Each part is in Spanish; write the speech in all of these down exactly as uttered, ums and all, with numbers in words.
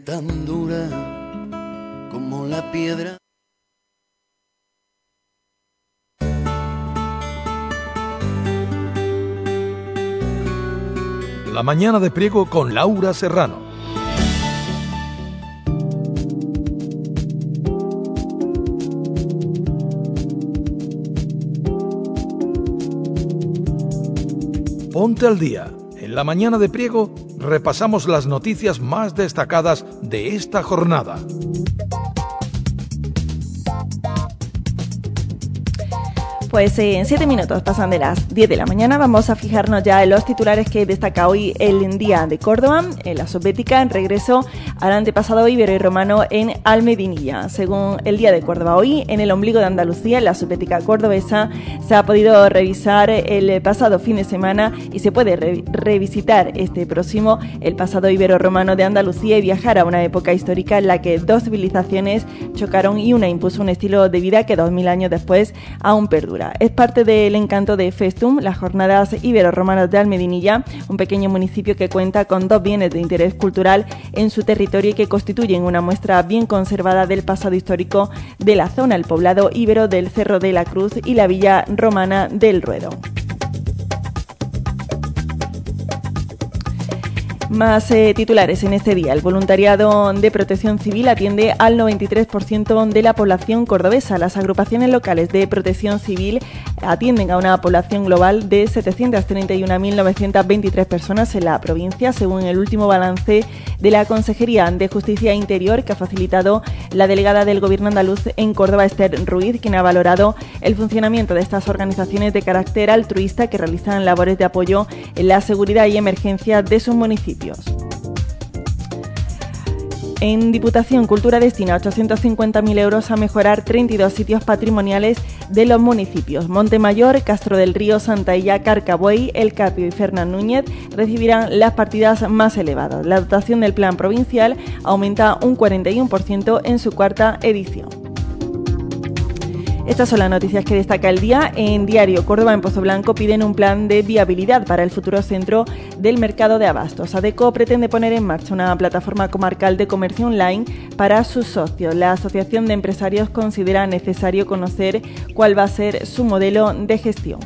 tan dura como la piedra. La mañana de Priego con Laura Serrano. Ponte al día. En la mañana de Priego repasamos las noticias más destacadas de esta jornada. Pues eh, en siete minutos pasan de las diez de la mañana. Vamos a fijarnos ya en los titulares que destaca hoy el Día de Córdoba. En la Subbética, en regreso al antepasado ibero y romano en Almedinilla. Según el Día de Córdoba hoy, en el ombligo de Andalucía, en la Subbética cordobesa, se ha podido revisar el pasado fin de semana y se puede re- revisitar este próximo el pasado ibero romano de Andalucía y viajar a una época histórica en la que dos civilizaciones chocaron y una impuso un estilo de vida que dos mil años después aún perdura. Es parte del encanto de Festum, las jornadas ibero-romanas de Almedinilla, un pequeño municipio que cuenta con dos bienes de interés cultural en su territorio y que constituyen una muestra bien conservada del pasado histórico de la zona, el poblado íbero del Cerro de la Cruz y la villa romana del Ruedo. Más eh, titulares en este día. El voluntariado de protección civil atiende al noventa y tres por ciento de la población cordobesa. Las agrupaciones locales de protección civil atienden a una población global de setecientas treinta y una mil novecientas veintitrés personas en la provincia, según el último balance de la Consejería de Justicia e Interior que ha facilitado la delegada del Gobierno andaluz en Córdoba, Esther Ruiz, quien ha valorado el funcionamiento de estas organizaciones de carácter altruista que realizan labores de apoyo en la seguridad y emergencia de sus municipios. En Diputación, Cultura destina ochocientos cincuenta mil euros a mejorar treinta y dos sitios patrimoniales de los municipios. Montemayor, Castro del Río, Santalla, Carcabuey, El Carpio y Fernán Núñez recibirán las partidas más elevadas. La dotación del plan provincial aumenta un cuarenta y uno por ciento en su cuarta edición. Estas son las noticias que destaca el día. En Diario Córdoba, en Pozoblanco, piden un plan de viabilidad para el futuro centro del mercado de abastos. Adeco pretende poner en marcha una plataforma comarcal de comercio online para sus socios. La Asociación de Empresarios considera necesario conocer cuál va a ser su modelo de gestión.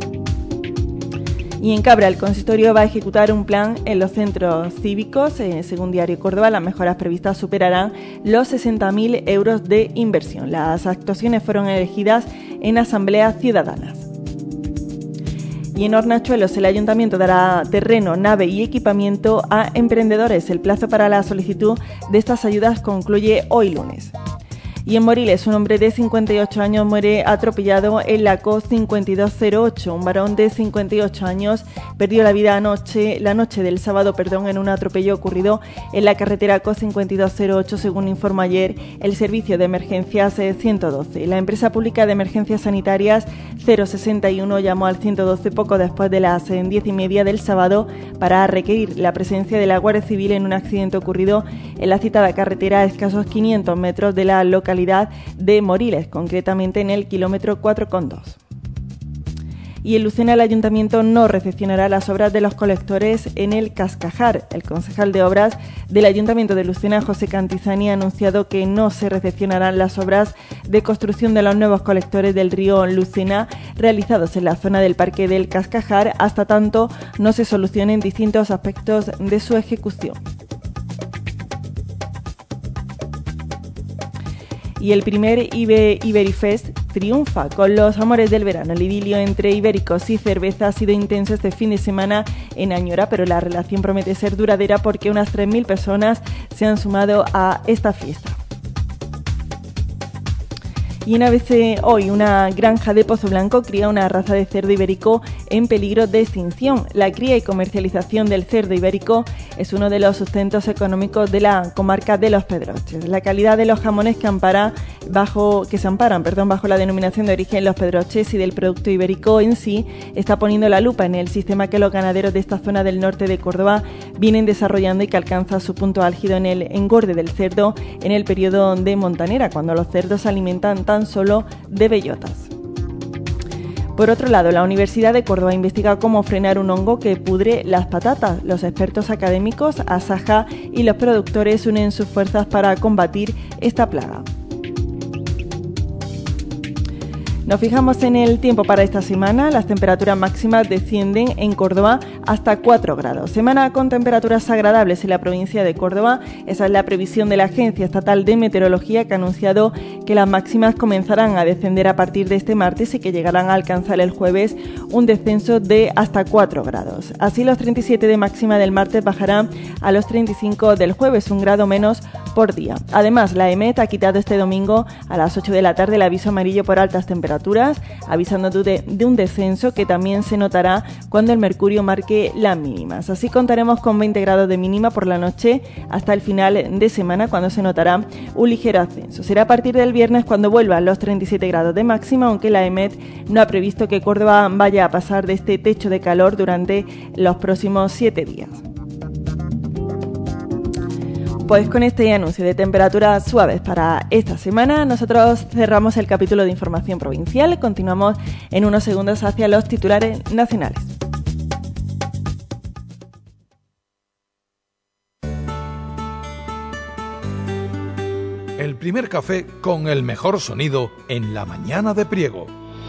Y en Cabra, el consistorio va a ejecutar un plan en los centros cívicos. Eh, según Diario Córdoba, las mejoras previstas superarán los sesenta mil euros de inversión. Las actuaciones fueron elegidas en asambleas ciudadanas. Y en Hornachuelos, el Ayuntamiento dará terreno, nave y equipamiento a emprendedores. El plazo para la solicitud de estas ayudas concluye hoy lunes. Y en Moriles, un hombre de cincuenta y ocho años muere atropellado en la C O cincuenta y dos cero ocho. Un varón de cincuenta y ocho años perdió la vida anoche, la noche del sábado perdón, en un atropello ocurrido en la carretera C O cincuenta y dos cero ocho, según informó ayer el Servicio de Emergencias ciento doce. La empresa pública de emergencias sanitarias cero sesenta y uno llamó al ciento doce poco después de las diez y media del sábado para requerir la presencia de la Guardia Civil en un accidente ocurrido en la citada carretera a escasos quinientos metros de la localidad de Moriles, concretamente en el kilómetro cuatro coma dos. Y en Lucena, el Ayuntamiento no recepcionará las obras de los colectores en el Cascajar. El concejal de Obras del Ayuntamiento de Lucena, José Cantizani, ha anunciado que no se recepcionarán las obras de construcción de los nuevos colectores del río Lucena realizados en la zona del Parque del Cascajar hasta tanto no se solucionen distintos aspectos de su ejecución. Y el primer Ibe Iberifest triunfa con los amores del verano. El idilio entre ibéricos y cerveza ha sido intenso este fin de semana en Añora, pero la relación promete ser duradera porque unas tres mil personas se han sumado a esta fiesta. Y en A B C hoy, una granja de Pozoblanco cría una raza de cerdo ibérico en peligro de extinción. La cría y comercialización del cerdo ibérico es uno de los sustentos económicos de la comarca de Los Pedroches. La calidad de los jamones que, ampara bajo, que se amparan perdón, bajo la denominación de origen Los Pedroches y del producto ibérico en sí está poniendo la lupa en el sistema que los ganaderos de esta zona del norte de Córdoba vienen desarrollando y que alcanza su punto álgido en el engorde del cerdo en el periodo de montanera, cuando los cerdos se alimentan tan solo de bellotas. Por otro lado, la Universidad de Córdoba investiga cómo frenar un hongo que pudre las patatas. Los expertos académicos, Asaja y los productores unen sus fuerzas para combatir esta plaga. Nos fijamos en el tiempo para esta semana. Las temperaturas máximas descienden en Córdoba hasta cuatro grados. Semana con temperaturas agradables en la provincia de Córdoba. Esa es la previsión de la Agencia Estatal de Meteorología, que ha anunciado que las máximas comenzarán a descender a partir de este martes y que llegarán a alcanzar el jueves un descenso de hasta cuatro grados. Así, los treinta y siete de máxima del martes bajarán a los treinta y cinco del jueves, un grado menos por día. Además, la EMET ha quitado este domingo a las ocho de la tarde el aviso amarillo por altas temperaturas, avisando de, de un descenso que también se notará cuando el mercurio marque las mínimas. Así contaremos con veinte grados de mínima por la noche hasta el final de semana, cuando se notará un ligero ascenso. Será a partir del viernes cuando vuelvan los treinta y siete grados de máxima, aunque la EMET no ha previsto que Córdoba vaya a pasar de este techo de calor durante los próximos siete días. Pues con este anuncio de temperaturas suaves para esta semana, nosotros cerramos el capítulo de información provincial. Continuamos en unos segundos hacia los titulares nacionales. El primer café con el mejor sonido en la mañana de Priego.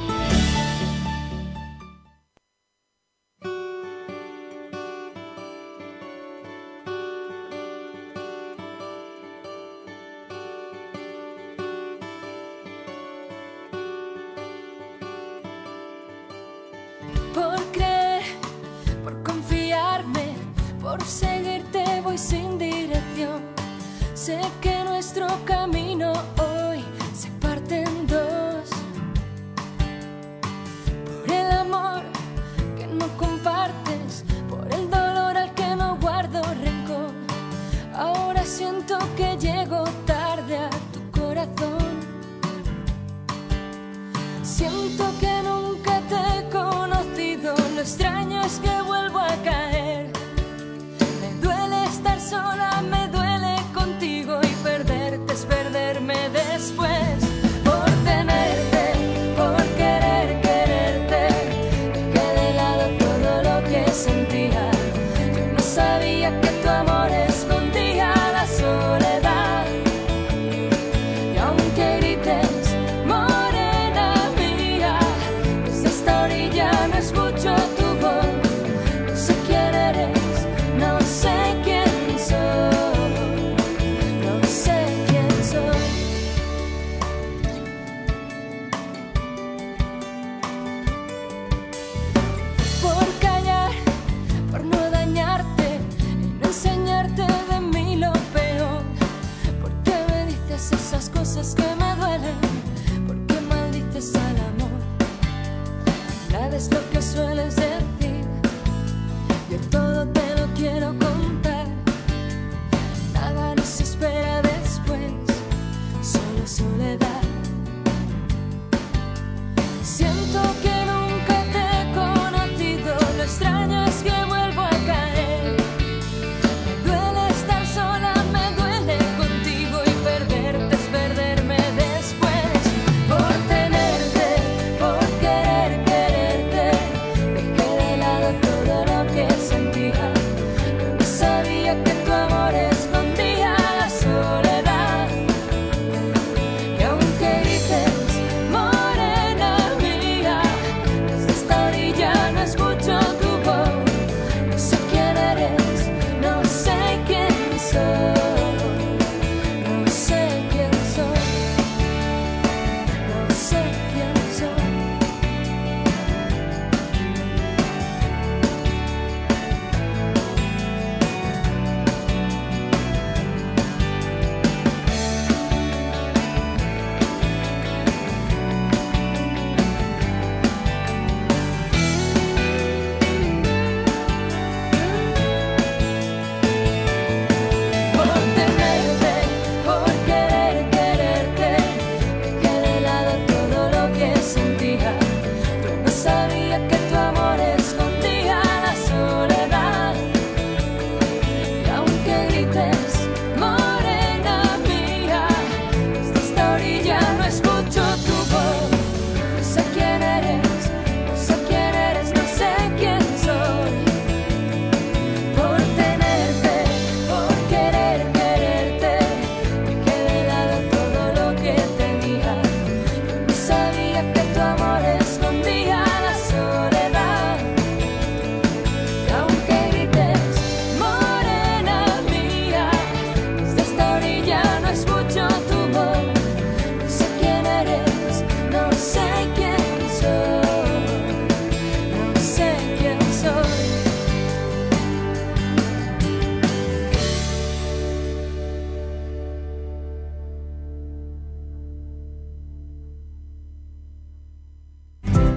Por creer, por confiarme, por seguirte voy sin dirección. Sé que nuestro camino hoy se parte en dos. Por el amor que no compartes, por el dolor al que no guardo rencor. Ahora siento que llego tarde a tu corazón. Siento que nunca te he conocido, lo extraño es que vuelvo a caer. Me duele estar sola, me duele contigo, y perderte es perderme después. Por tenerte, por querer quererte, dejé de lado todo lo que sentía. Yo no sabía que tu amor escondía la soledad. Y aunque grites, morena mía, desde esta orilla no escucho tu voz. No sé quién eres, no sé quién soy.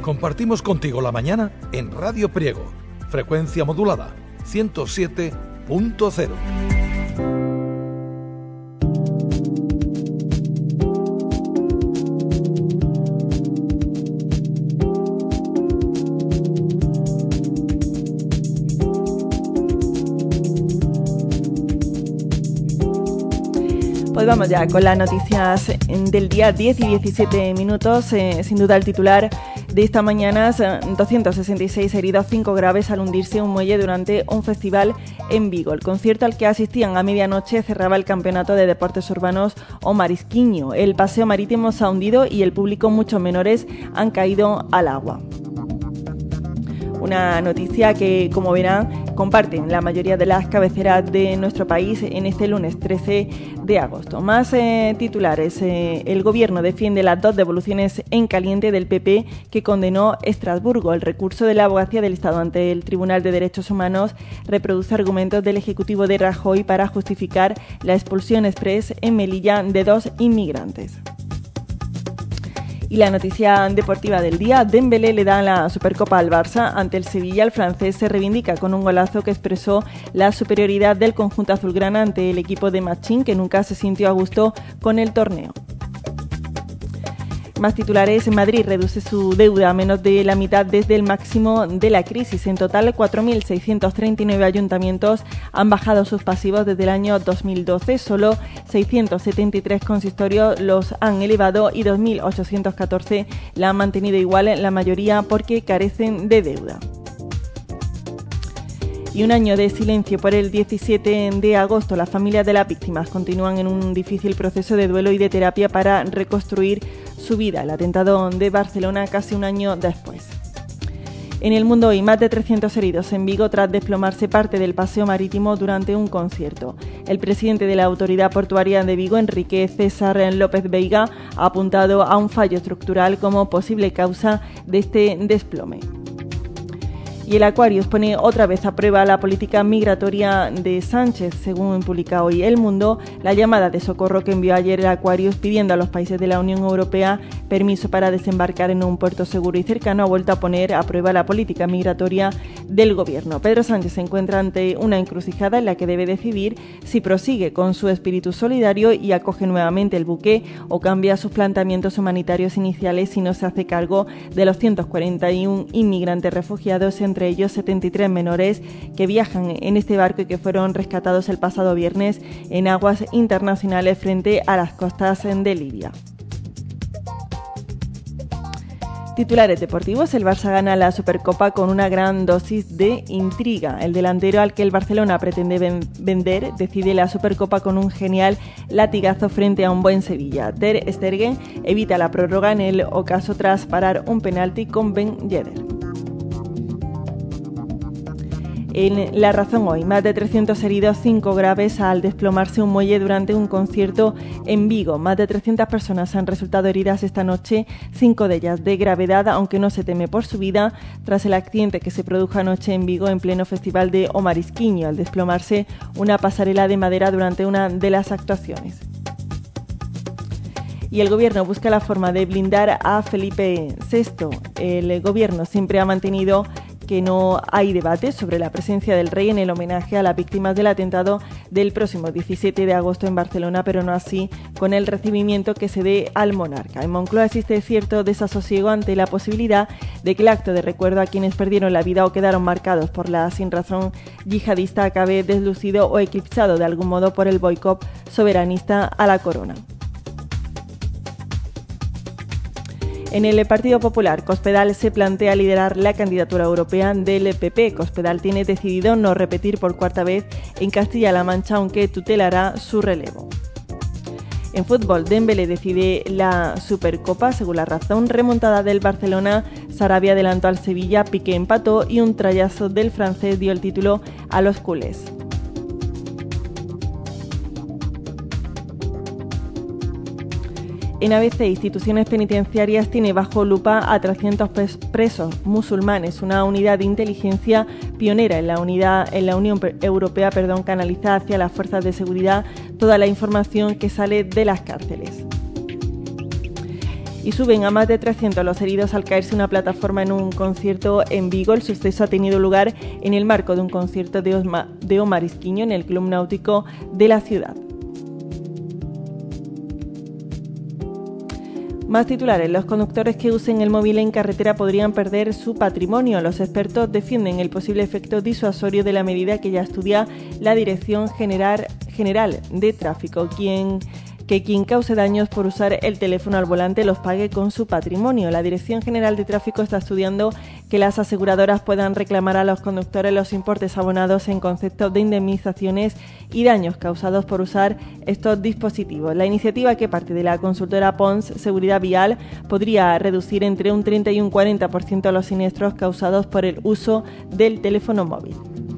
Compartimos contigo la mañana en Radio Priego, frecuencia modulada ciento siete punto cero. Pues vamos ya con las noticias del día, diez y diecisiete minutos. Eh, sin duda el titular de esta mañana es doscientos sesenta y seis heridos, cinco graves al hundirse un muelle durante un festival en Vigo. El concierto al que asistían a medianoche cerraba el campeonato de deportes urbanos O Marisquiño. El paseo marítimo se ha hundido y el público, muchos menores, han caído al agua. Una noticia que, como verán, comparten la mayoría de las cabeceras de nuestro país en este lunes trece de agosto. Más eh, titulares. Eh, el Gobierno defiende las dos devoluciones en caliente del P P que condenó Estrasburgo. El recurso de la Abogacía del Estado ante el Tribunal de Derechos Humanos reproduce argumentos del Ejecutivo de Rajoy para justificar la expulsión express en Melilla de dos inmigrantes. Y la noticia deportiva del día, Dembélé le da la Supercopa al Barça ante el Sevilla. El francés se reivindica con un golazo que expresó la superioridad del conjunto azulgrana ante el equipo de Machín, que nunca se sintió a gusto con el torneo. Más titulares. Madrid reduce su deuda a menos de la mitad desde el máximo de la crisis. En total, cuatro mil seiscientos treinta y nueve ayuntamientos han bajado sus pasivos desde el año dos mil doce. Solo seiscientos setenta y tres consistorios los han elevado y dos mil ochocientos catorce la han mantenido igual, la mayoría porque carecen de deuda. Y un año de silencio por el diecisiete de agosto. Las familias de las víctimas continúan en un difícil proceso de duelo y de terapia para reconstruir su vida. El atentado de Barcelona casi un año después. En el mundo hoy, más de trescientos heridos en Vigo tras desplomarse parte del paseo marítimo durante un concierto. El presidente de la Autoridad Portuaria de Vigo, Enrique César López Veiga, ha apuntado a un fallo estructural como posible causa de este desplome. Y el Aquarius pone otra vez a prueba la política migratoria de Sánchez. Según publica hoy El Mundo, la llamada de socorro que envió ayer el Aquarius pidiendo a los países de la Unión Europea permiso para desembarcar en un puerto seguro y cercano ha vuelto a poner a prueba la política migratoria del gobierno. Pedro Sánchez se encuentra ante una encrucijada en la que debe decidir si prosigue con su espíritu solidario y acoge nuevamente el buque o cambia sus planteamientos humanitarios iniciales si no se hace cargo de los ciento cuarenta y uno inmigrantes refugiados, entre ellos setenta y tres menores que viajan en este barco y que fueron rescatados el pasado viernes en aguas internacionales frente a las costas de Libia. Titulares deportivos. El Barça gana la Supercopa con una gran dosis de intriga. El delantero al que el Barcelona pretende ven- vender decide la Supercopa con un genial latigazo frente a un buen Sevilla. Ter Stegen evita la prórroga en el ocaso tras parar un penalti con Ben Yedder. En La Razón hoy, más de trescientos heridos, cinco graves al desplomarse un muelle durante un concierto en Vigo. Más de trescientas personas han resultado heridas esta noche, cinco de ellas de gravedad, aunque no se teme por su vida, tras el accidente que se produjo anoche en Vigo en pleno festival de O Marisquiño, al desplomarse una pasarela de madera durante una de las actuaciones. Y el Gobierno busca la forma de blindar a Felipe sexto. El Gobierno siempre ha mantenido que no hay debate sobre la presencia del rey en el homenaje a las víctimas del atentado del próximo diecisiete de agosto en Barcelona, pero no así con el recibimiento que se dé al monarca. En Moncloa existe cierto desasosiego ante la posibilidad de que el acto de recuerdo a quienes perdieron la vida o quedaron marcados por la sinrazón yihadista acabe deslucido o eclipsado de algún modo por el boicot soberanista a la corona. En el Partido Popular, Cospedal se plantea liderar la candidatura europea del P P. Cospedal tiene decidido no repetir por cuarta vez en Castilla-La Mancha, aunque tutelará su relevo. En fútbol, Dembélé decide la Supercopa. Según La Razón, remontada del Barcelona, Sarabia adelantó al Sevilla, Piqué empató y un trayazo del francés dio el título a los culés. En A B C, Instituciones Penitenciarias tiene bajo lupa a trescientos presos musulmanes. Una unidad de inteligencia pionera en la, unidad, en la Unión Europea perdón, canaliza hacia las fuerzas de seguridad toda la información que sale de las cárceles. y suben a más de trescientos los heridos al caerse una plataforma en un concierto en Vigo. El suceso ha tenido lugar en el marco de un concierto de, Osma, de O Marisquiño en el Club Náutico de la ciudad. Más titulares. Los conductores que usen el móvil en carretera podrían perder su patrimonio. Los expertos defienden el posible efecto disuasorio de la medida que ya estudia la Dirección General, General de Tráfico, quien, que quien cause daños por usar el teléfono al volante los pague con su patrimonio. La Dirección General de Tráfico está estudiando que las aseguradoras puedan reclamar a los conductores los importes abonados en concepto de indemnizaciones y daños causados por usar estos dispositivos. La iniciativa, que parte de la consultora Pons Seguridad Vial, podría reducir entre un treinta y un cuarenta por ciento los siniestros causados por el uso del teléfono móvil.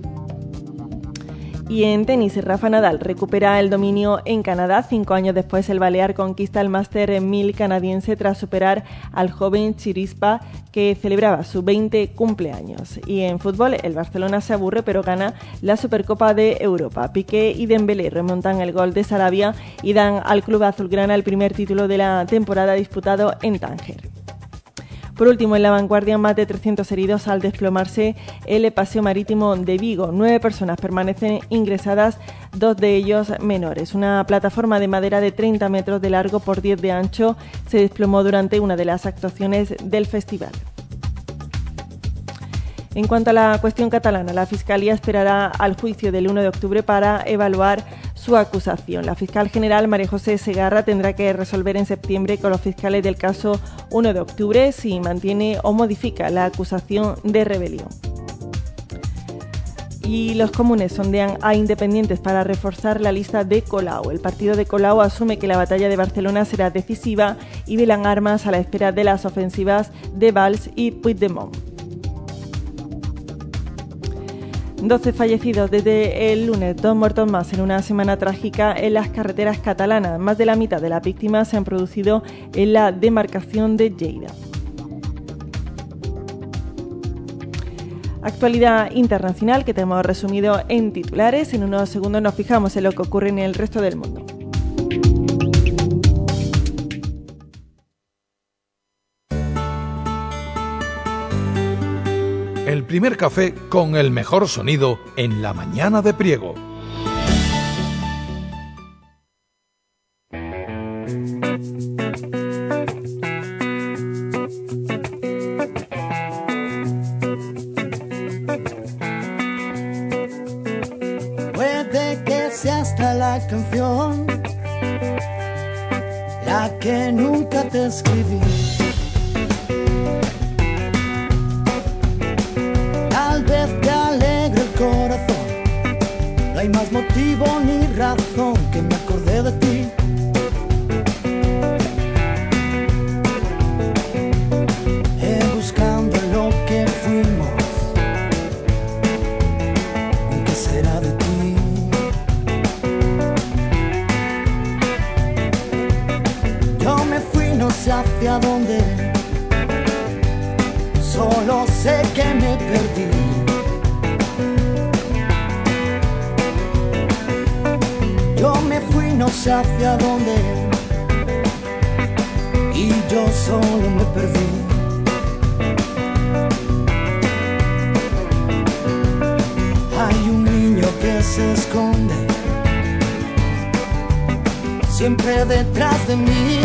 Y en tenis, Rafa Nadal recupera el dominio en Canadá. Cinco años después, el balear conquista el Máster mil canadiense tras superar al joven Chirispa, que celebraba su veinte cumpleaños. Y en fútbol, el Barcelona se aburre pero gana la Supercopa de Europa. Piqué y Dembélé remontan el gol de Sarabia y dan al club azulgrana el primer título de la temporada disputado en Tánger. Por último, en La Vanguardia, más de trescientos heridos al desplomarse el paseo marítimo de Vigo. Nueve personas permanecen ingresadas, dos de ellos menores. Una plataforma de madera de treinta metros de largo por diez de ancho se desplomó durante una de las actuaciones del festival. En cuanto a la cuestión catalana, la Fiscalía esperará al juicio del uno de octubre para evaluar su acusación. La fiscal general María José Segarra tendrá que resolver en septiembre con los fiscales del caso uno de octubre si mantiene o modifica la acusación de rebelión. Y los comunes sondean a independientes para reforzar la lista de Colau. El partido de Colau asume que la batalla de Barcelona será decisiva y velan armas a la espera de las ofensivas de Valls y Puigdemont. doce fallecidos desde el lunes, dos muertos más en una semana trágica en las carreteras catalanas. Más de la mitad de las víctimas se han producido en la demarcación de Lleida. Actualidad internacional que te hemos resumido en titulares. En unos segundos nos fijamos en lo que ocurre en el resto del mundo. El primer café con el mejor sonido en la mañana de Priego. Puede que sea hasta la canción la que nunca te escribí. Tal vez te alegre el corazón, no hay más motivo ni razón que me acordé de ti. Eh, buscando lo que fuimos, ¿qué será de ti? Yo me fui no sé hacia dónde, solo sé que me perdí. Yo me fui no sé hacia dónde y yo solo me perdí. Hay un niño que se esconde siempre detrás de mí.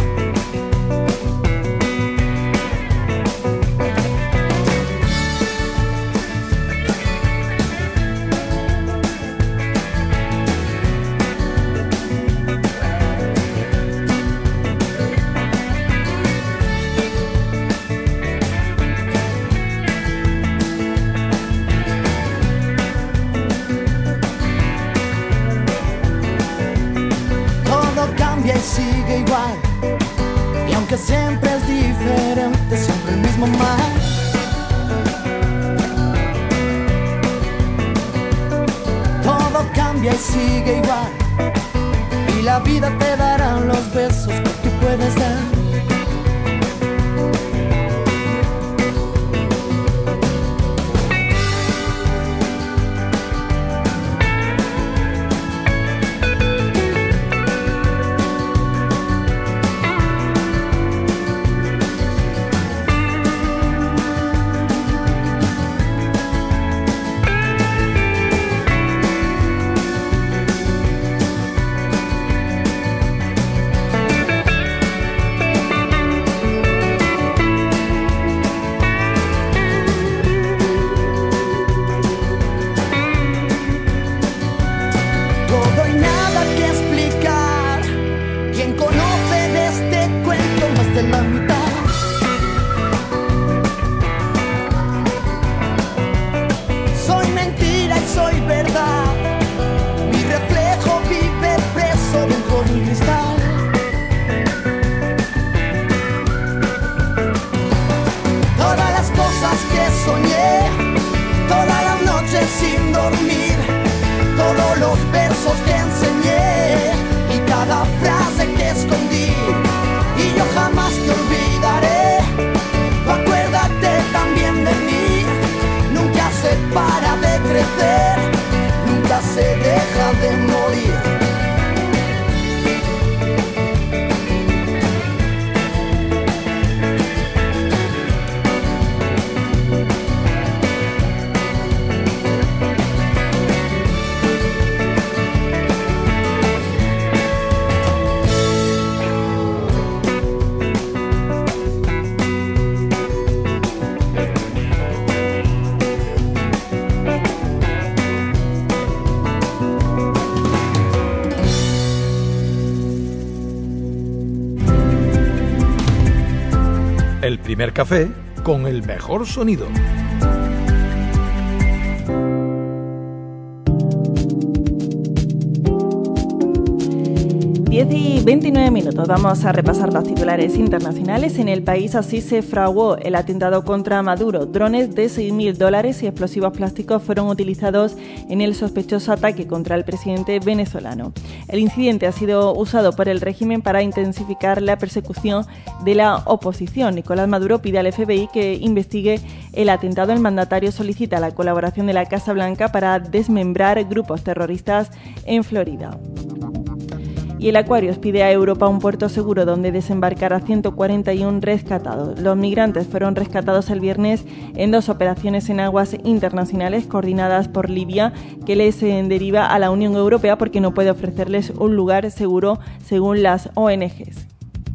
Sigue igual, y aunque siempre es diferente, siempre el mismo mal. Todo cambia y sigue igual, y la vida te dará los besos que tú puedes dar. todo y nada que explicar. ¿Quién conoce de este cuento más de la mitad? Soy mentira y soy verdad. Mi reflejo vive preso dentro de un cristal. Todas las cosas que soñé, todas las noches sin dormir, todos los versos que enseñé y cada frase que escondí, y yo jamás te olvidaré. Tú acuérdate también de mí. Nunca se para de crecer, nunca se deja de morir. El primer café con el mejor sonido. diez y veintinueve minutos. Vamos a repasar los titulares internacionales. En el país así se fraguó el atentado contra Maduro. Drones de seis mil dólares y explosivos plásticos fueron utilizados en el sospechoso ataque contra el presidente venezolano. El incidente ha sido usado por el régimen para intensificar la persecución de la oposición. Nicolás Maduro pide al F B I que investigue el atentado. El mandatario solicita la colaboración de la Casa Blanca para desmembrar grupos terroristas en Florida. Y el Aquarius pide a Europa un puerto seguro donde desembarcar a ciento cuarenta y uno rescatados. Los migrantes fueron rescatados el viernes en dos operaciones en aguas internacionales coordinadas por Libia, que les deriva a la Unión Europea porque no puede ofrecerles un lugar seguro según las O N Ges.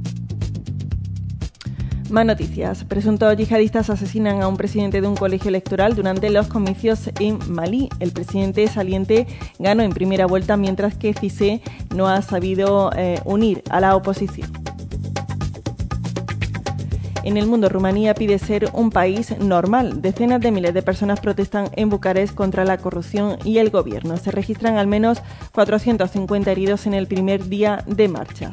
Más noticias. Presuntos yihadistas asesinan a un presidente de un colegio electoral durante los comicios en Malí. El presidente saliente ganó en primera vuelta, mientras que Cissé no ha sabido eh, unir a la oposición. En el mundo, Rumanía pide ser un país normal. Decenas de miles de personas protestan en Bucarest contra la corrupción y el gobierno. Se registran al menos cuatrocientos cincuenta heridos en el primer día de marchas.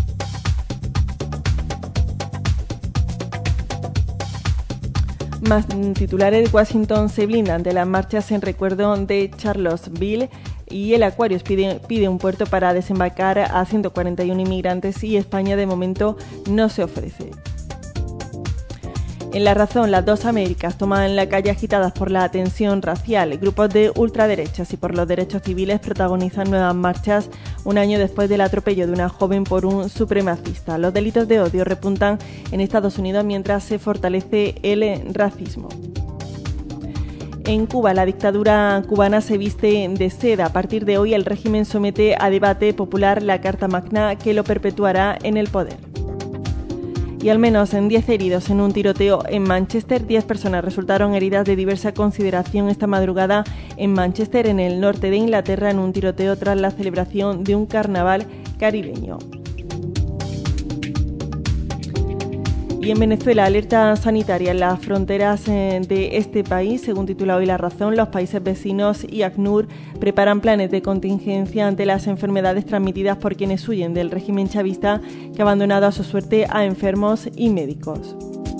Más titulares. Washington se blinda ante las marchas en recuerdo de Charlottesville y el Aquarius pide, pide un puerto para desembarcar a ciento cuarenta y uno inmigrantes y España de momento no se ofrece. En La Razón, las dos Américas toman la calle agitadas por la tensión racial. Grupos de ultraderechas y por los derechos civiles protagonizan nuevas marchas un año después del atropello de una joven por un supremacista. Los delitos de odio repuntan en Estados Unidos mientras se fortalece el racismo. En Cuba, la dictadura cubana se viste de seda. A partir de hoy, el régimen somete a debate popular la Carta Magna que lo perpetuará en el poder. Y al menos en diez heridos en un tiroteo en Manchester. diez personas resultaron heridas de diversa consideración esta madrugada en Manchester, en el norte de Inglaterra, en un tiroteo tras la celebración de un carnaval caribeño. Y en Venezuela, alerta sanitaria en las fronteras de este país. Según titula hoy La Razón, los países vecinos y ACNUR preparan planes de contingencia ante las enfermedades transmitidas por quienes huyen del régimen chavista, que ha abandonado a su suerte a enfermos y médicos.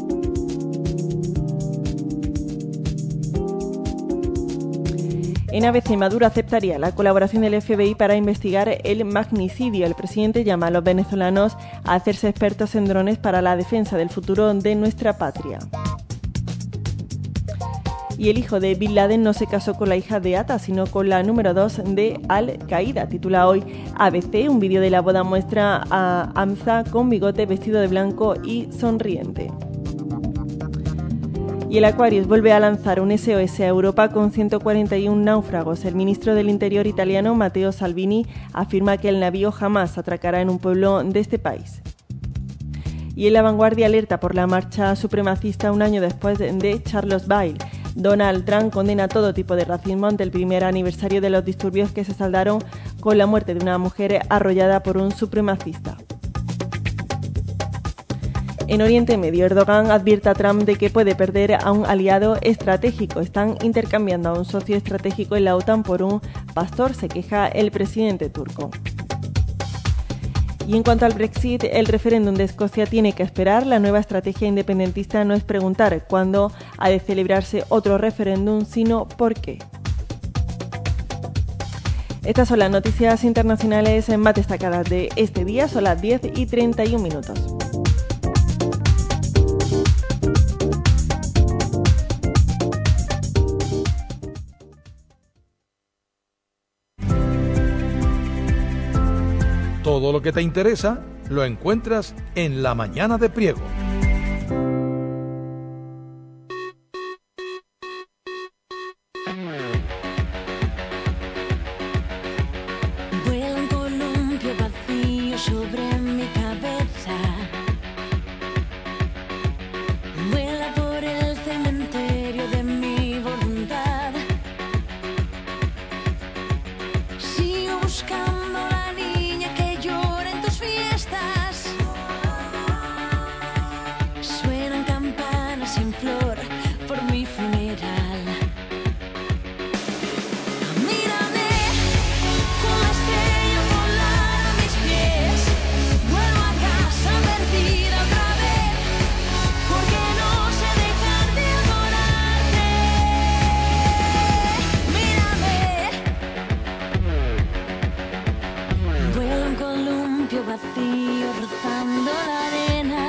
En A B C, Maduro aceptaría la colaboración del F B I para investigar el magnicidio. El presidente llama a los venezolanos a hacerse expertos en drones para la defensa del futuro de nuestra patria. Y el hijo de Bin Laden no se casó con la hija de Atta, sino con la número dos de Al-Qaeda. Titula hoy A B C. Un vídeo de la boda muestra a Hamza con bigote, vestido de blanco y sonriente. Y el Aquarius vuelve a lanzar un S O S a Europa con ciento cuarenta y uno náufragos. El ministro del Interior italiano, Matteo Salvini, afirma que el navío jamás atracará en un pueblo de este país. Y en La Vanguardia, alerta por la marcha supremacista un año después de Charlottesville. Donald Trump condena todo tipo de racismo ante el primer aniversario de los disturbios que se saldaron con la muerte de una mujer arrollada por un supremacista. En Oriente Medio, Erdogan advierte a Trump de que puede perder a un aliado estratégico. Están intercambiando a un socio estratégico en la OTAN por un pastor, se queja el presidente turco. Y en cuanto al Brexit, el referéndum de Escocia tiene que esperar. La nueva estrategia independentista no es preguntar cuándo ha de celebrarse otro referéndum, sino por qué. Estas son las noticias internacionales más destacadas de este día. Son las diez y treinta y un minutos. Todo lo que te interesa lo encuentras en La Mañana de Priego. Vuela un columpio vacío sobre mi cabeza. Vuela por el cementerio de mi voluntad. Sigo buscando la niña que llora en tus fiestas. Suenan campanas sin flor por mi funeral. Mírame, con la estrella volar a mis pies. Vuelvo a casa perdida otra vez, porque no sé dejar de adorarte. Mírame. Vuelo un columpio vacío rozando la arena.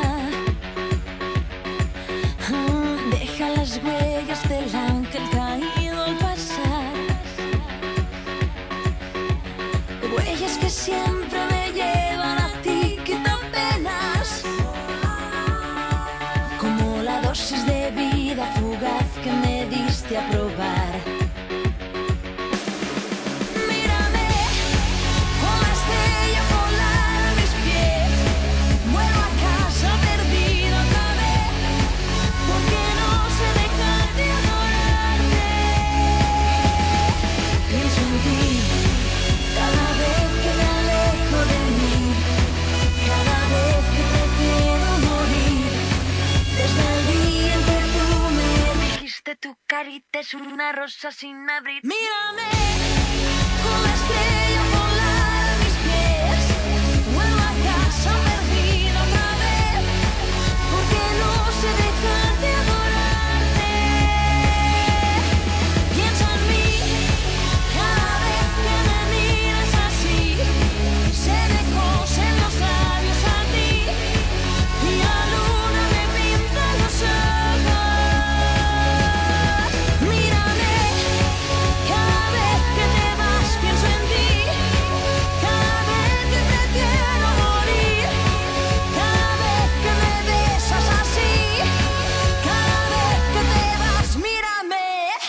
Ah, deja las huellas del ángel caído al pasar. Huellas que siempre me llevan a ti, quitan penas. Como la dosis de vida fugaz que me diste a probar. Mírame, con la estrella volar a mis pies. Vuelvo a casa perdida otra vez, porque no sé dejar de adorarte. Pienso en ti cada vez que me alejo de mí, cada vez que prefiero morir. Desde el día en que tú me dijiste tu carita es una rosa sin abrir. Mírame, con la estrella volar a mis pies. Vuelvo a casa perdida otra vez, porque no sé dejar de adorarte. Piensa en mí cada vez que me miras así. Se me cosen los labios a ti, y la luna me pinta los ojos. Mírame, cada vez que te vas pienso en ti, cada vez que prefiero morir, cada vez que me besas así, cada vez que te vas, mírame.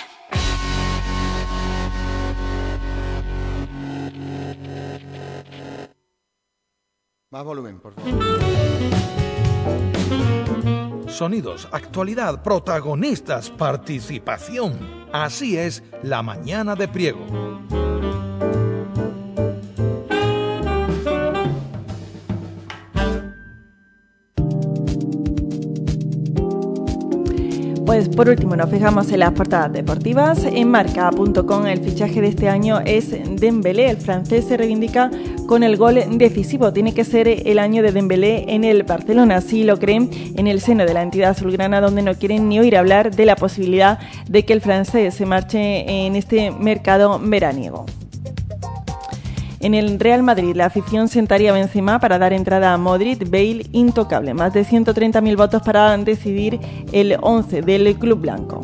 Más volumen, por favor. Sonidos, actualidad, protagonistas, participación. Así es La Mañana de Priego. Pues por último nos fijamos en las portadas deportivas. En marca punto com el fichaje de este año es Dembélé. El francés se reivindica con el gol decisivo. Tiene que ser el año de Dembélé en el Barcelona, así lo creen en el seno de la entidad azulgrana, donde no quieren ni oír hablar de la posibilidad de que el francés se marche en este mercado veraniego. En el Real Madrid, la afición sentaría a Benzema para dar entrada a Modric, Bale, intocable. Más de ciento treinta mil votos para decidir el once del club blanco.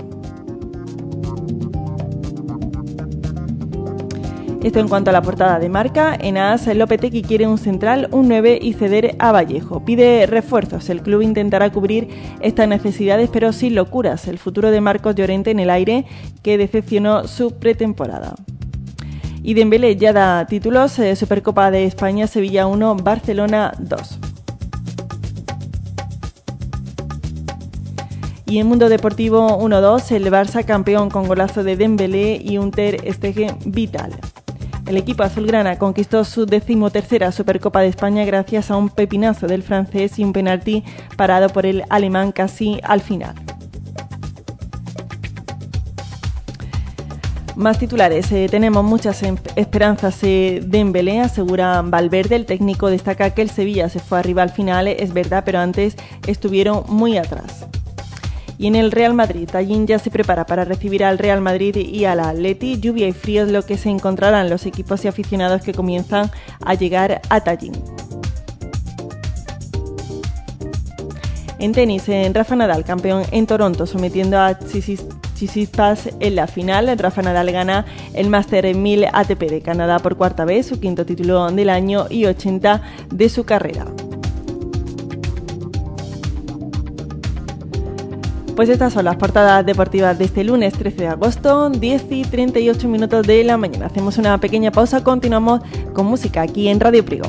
Esto en cuanto a la portada de marca. En AS, Lopetegui quiere un central, un nueve y ceder a Vallejo. Pide refuerzos. El club intentará cubrir estas necesidades, pero sin locuras. El futuro de Marcos Llorente en el aire, que decepcionó su pretemporada. Y Dembélé ya da títulos, eh, Supercopa de España, Sevilla uno, Barcelona dos. Y en Mundo Deportivo uno dos, el Barça campeón con golazo de Dembélé y un Ter Stegen vital. El equipo azulgrana conquistó su decimotercera Supercopa de España gracias a un pepinazo del francés y un penalti parado por el alemán casi al final. Más titulares. Eh, tenemos muchas esperanzas. Eh, Dembélé, asegura Valverde. El técnico destaca que el Sevilla se fue arriba al final, es verdad, pero antes estuvieron muy atrás. Y en el Real Madrid, Tallín ya se prepara para recibir al Real Madrid y al Atleti. Lluvia y frío es lo que se encontrarán los equipos y aficionados que comienzan a llegar a Tallín. En tenis, en Rafa Nadal, campeón en Toronto, sometiendo a Tsitsipas en la final. Rafa Nadal gana el Master mil A T P de Canadá por cuarta vez, su quinto título del año y ochenta de su carrera. Pues estas son las portadas deportivas de este lunes trece de agosto, diez y treinta y ocho minutos de la mañana. Hacemos una pequeña pausa, continuamos con música aquí en Radio Priego.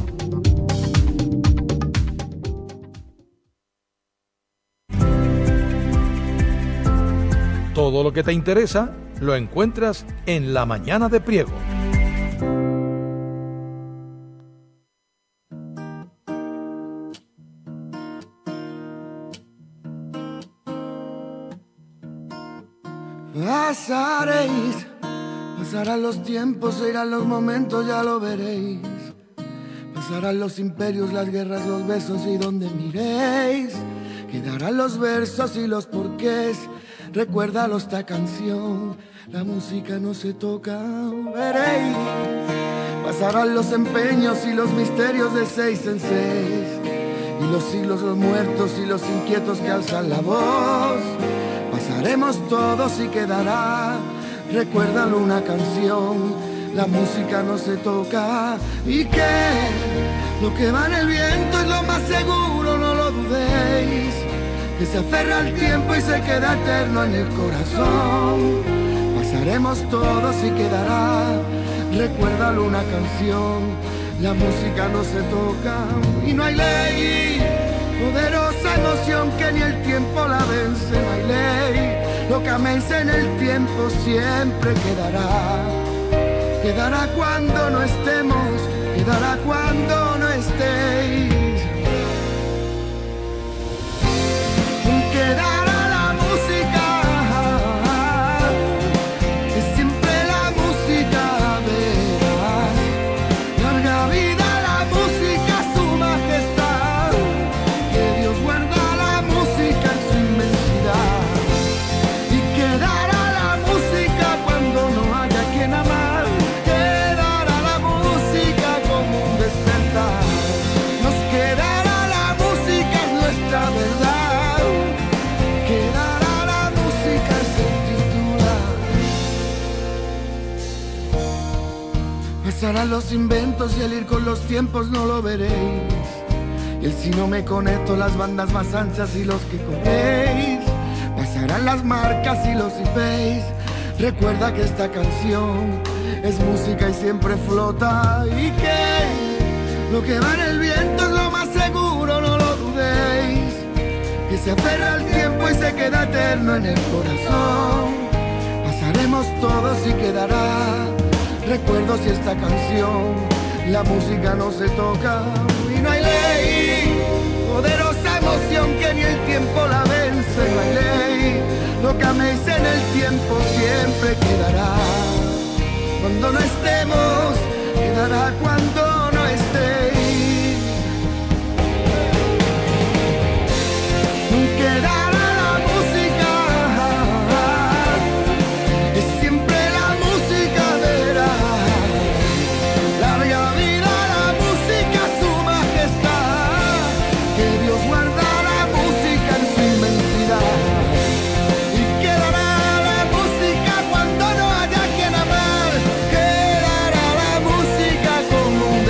Todo lo que te interesa lo encuentras en La Mañana de Priego. Pasaréis, pasarán los tiempos, se irán los momentos, ya lo veréis. Pasarán los imperios, las guerras, los besos y donde miréis. Quedarán los versos y los porqués. Recuérdalo esta canción, la música no se toca, veréis. Pasarán los empeños y los misterios de seis en seis. Y los siglos, los muertos y los inquietos que alzan la voz. Pasaremos todos y quedará, recuérdalo una canción, la música no se toca. Y que lo que va en el viento es lo más seguro, no lo dudéis. Que se aferra al tiempo y se queda eterno en el corazón. Pasaremos todos y quedará, recuérdalo una canción, la música no se toca. Y no hay ley, poderosa emoción que ni el tiempo la vence, no hay ley. Lo que améis en el tiempo siempre quedará. Quedará cuando no estemos, quedará cuando no estéis. Quedará la música, que siempre la música verás. Larga vida la música, su majestad. Que Dios guarda la música en su inmensidad. Y quedará la música cuando no haya quien amar. Quedará la música como un despertar. Nos quedará la música, es nuestra verdad. Pasarán los inventos y al ir con los tiempos no lo veréis. Y el si no me conecto, las bandas más anchas y los que corréis. Pasarán las marcas y los I Ps. Recuerda que esta canción es música y siempre flota. Y que lo que va en el viento es lo más seguro, no lo dudéis. Que se aferra al tiempo y se queda eterno en el corazón. Pasaremos todos y quedará recuerdos y esta canción, la música no se toca. Y no hay ley, poderosa emoción que ni el tiempo la vence, no hay ley. Lo que améis en el tiempo siempre quedará. Cuando no estemos, quedará cuando no estéis. Quedará la música, es siempre la música verá. Larga vida la música, su majestad. Que Dios guarda la música en su inmensidad. Y quedará la música cuando no haya quien amar. Quedará la música como un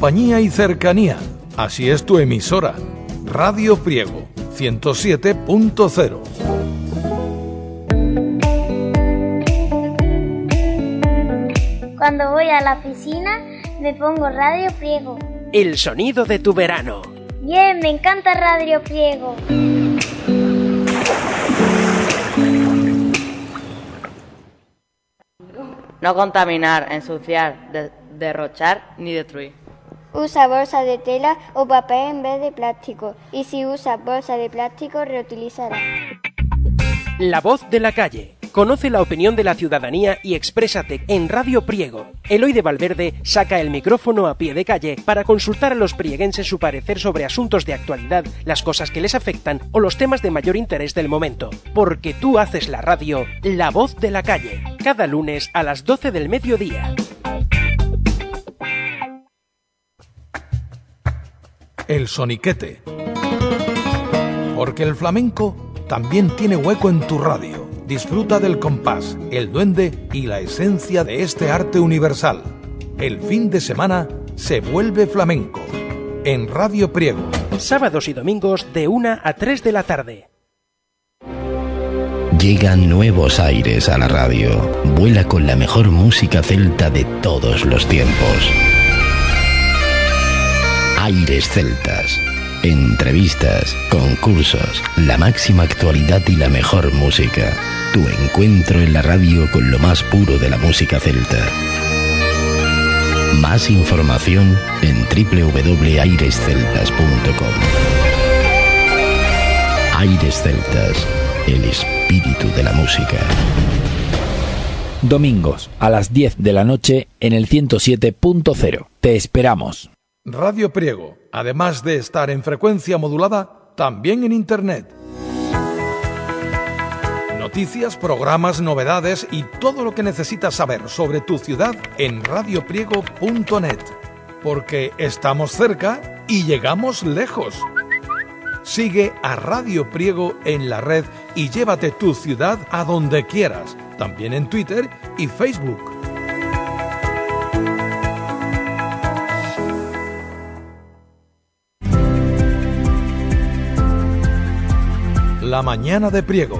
compañía y cercanía. Así es tu emisora, Radio Priego, ciento siete punto cero. Cuando voy a la piscina, me pongo Radio Priego. El sonido de tu verano. Bien, me encanta Radio Priego. No contaminar, ensuciar, de- derrochar ni destruir. Usa bolsa de tela o papel en vez de plástico. Y si usa bolsa de plástico, reutilizará. La voz de la calle. Conoce la opinión de la ciudadanía y exprésate en Radio Priego. Eloy de Valverde saca el micrófono a pie de calle para consultar a los prieguenses su parecer sobre asuntos de actualidad, las cosas que les afectan o los temas de mayor interés del momento. Porque tú haces la radio, La Voz de la Calle. Cada lunes a las doce del mediodía. El soniquete. Porque el flamenco también tiene hueco en tu radio. Disfruta del compás, el duende y la esencia de este arte universal. El fin de semana se vuelve flamenco. En Radio Priego. Sábados y domingos de una a tres de la tarde. Llegan nuevos aires a la radio. Vuela con la mejor música celta de todos los tiempos. Aires celtas. Entrevistas, concursos, la máxima actualidad y la mejor música. Tu encuentro en la radio con lo más puro de la música celta. Más información en doble u doble u doble u punto aires celtas punto com. Aires Celtas, el espíritu de la música. Domingos a las diez de la noche en el ciento siete punto cero. Te esperamos. Radio Priego, además de estar en frecuencia modulada, también en Internet. Noticias, programas, novedades y todo lo que necesitas saber sobre tu ciudad en radio priego punto net. Porque estamos cerca y llegamos lejos. Sigue a Radio Priego en la red y llévate tu ciudad a donde quieras, también en Twitter y Facebook. La mañana de Priego.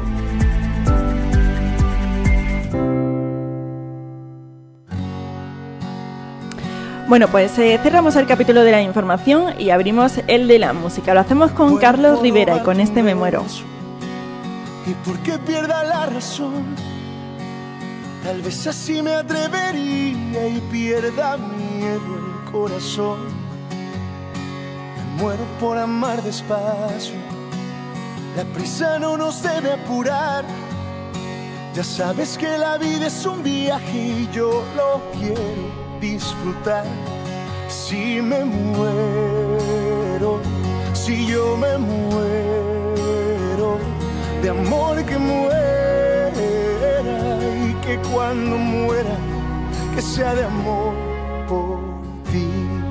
Bueno, pues eh, cerramos el capítulo de la información y abrimos el de la música. Lo hacemos con Carlos Rivera y con este Me Muero. Y porque pierda la razón, tal vez así me atrevería y pierda miedo el corazón. Me muero por amar despacio. La prisa no nos debe apurar. Ya sabes que la vida es un viaje y yo lo quiero disfrutar. Si me muero, si yo me muero, de amor que muera y que cuando muera, que sea de amor por ti.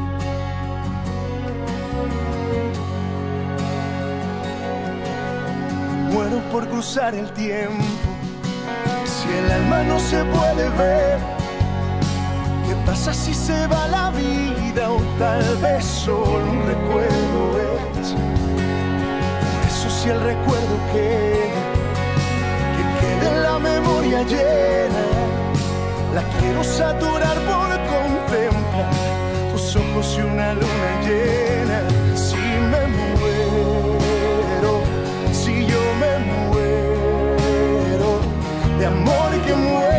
Muero por cruzar el tiempo. Si el alma no se puede ver, ¿qué pasa si se va la vida? O tal vez solo un recuerdo es. Por eso si el recuerdo queda, que quede en la memoria llena. La quiero saturar por contemplar tus ojos y una luna llena. Si me muero, si yo me muero, de amor que